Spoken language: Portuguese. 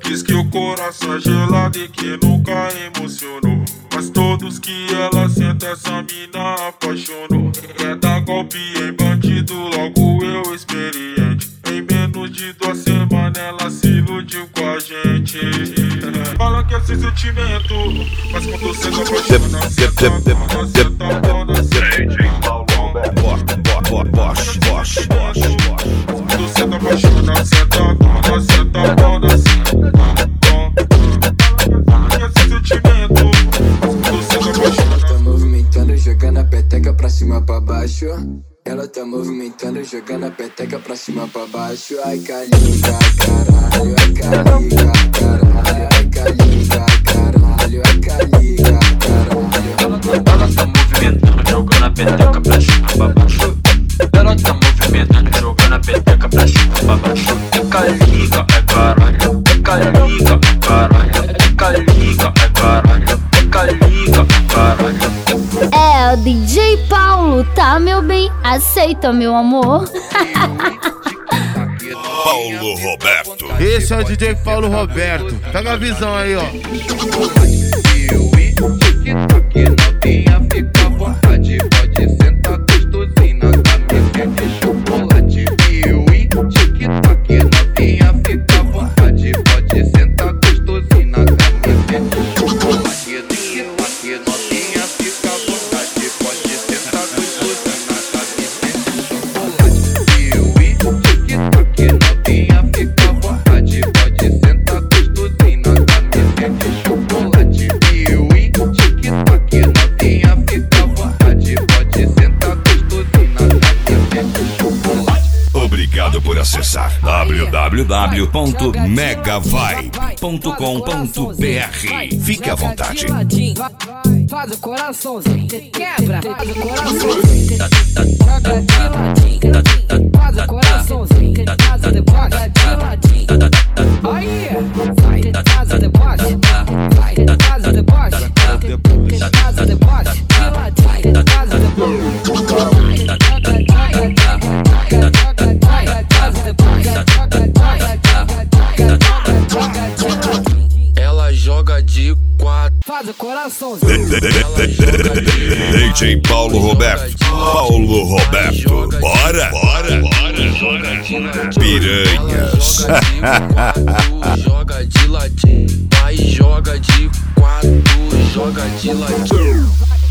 Diz que o coração é gelado e que nunca emocionou, mas todos que ela senta essa mina apaixonou. Quer dar golpe em bandido, logo eu experiente. Em menos de 2 semanas ela se iludiu com a gente. Fala que é sem sentimento, mas quando cê se apaixona, cê tá bom, cê tá bom, DJ Paulo Roberto. Quando cê tá apaixona, cê tá bom, cê tá bom, Ela tá movimentando, jogando a peteca pra cima pra baixo. Ela tá movimentando, jogando a peteca pra cima pra baixo. Ai, caliga, caralho, ai, caliga, caralho, ai, caliga, caralho, ai, caliga, caralho. Ela tá movimentando, jogando a peteca pra cima pra baixo. Ela tá movimentando, jogando a peteca pra cima pra baixo. É caliga, é caralho, é caliga, é caralho, é caliga, é caralho, é caliga, é caralho. É o DJ Paulo, tá meu bem? Aceita, meu amor. Paulo Roberto. Esse é o DJ Paulo Roberto. Pega a visão aí, ó. Novinha, fica à vontade, pode sentar gostosinho na camiseta de chocolate. Piuí, tic-tac, novinha, fica à vontade, pode sentar gostosinho na camiseta de chocolate. Tic-tac, novinha, fica à vontade, pode sentar gostosinho na camiseta de chocolate. Piuí, tic-tac, novinha, fica à vontade, pode sentar gostosinho na camiseta de chocolate. Piuí, tic-tac, novinha, fica à vontade, pode sentar gostosinho na camiseta de chocolate. Obrigado por acessar www.megavibe.com.br. Fique à vontade. Faz o coraçãozinho, quebra, faz o coraçãozinho, joga de ladinho, faz o coraçãozinho, casa de baixo, de ladinho. Aí, sai de casa de baixo, sai de casa de baixo, de casa de baixo, de ladinho, de casa de Ela joga de 4. faz o coraçãozinho. DJ Paulo Roberto. Paulo Roberto. Bora? Piranhas. Joga de ladinho, vai, joga de 4, joga de ladinho.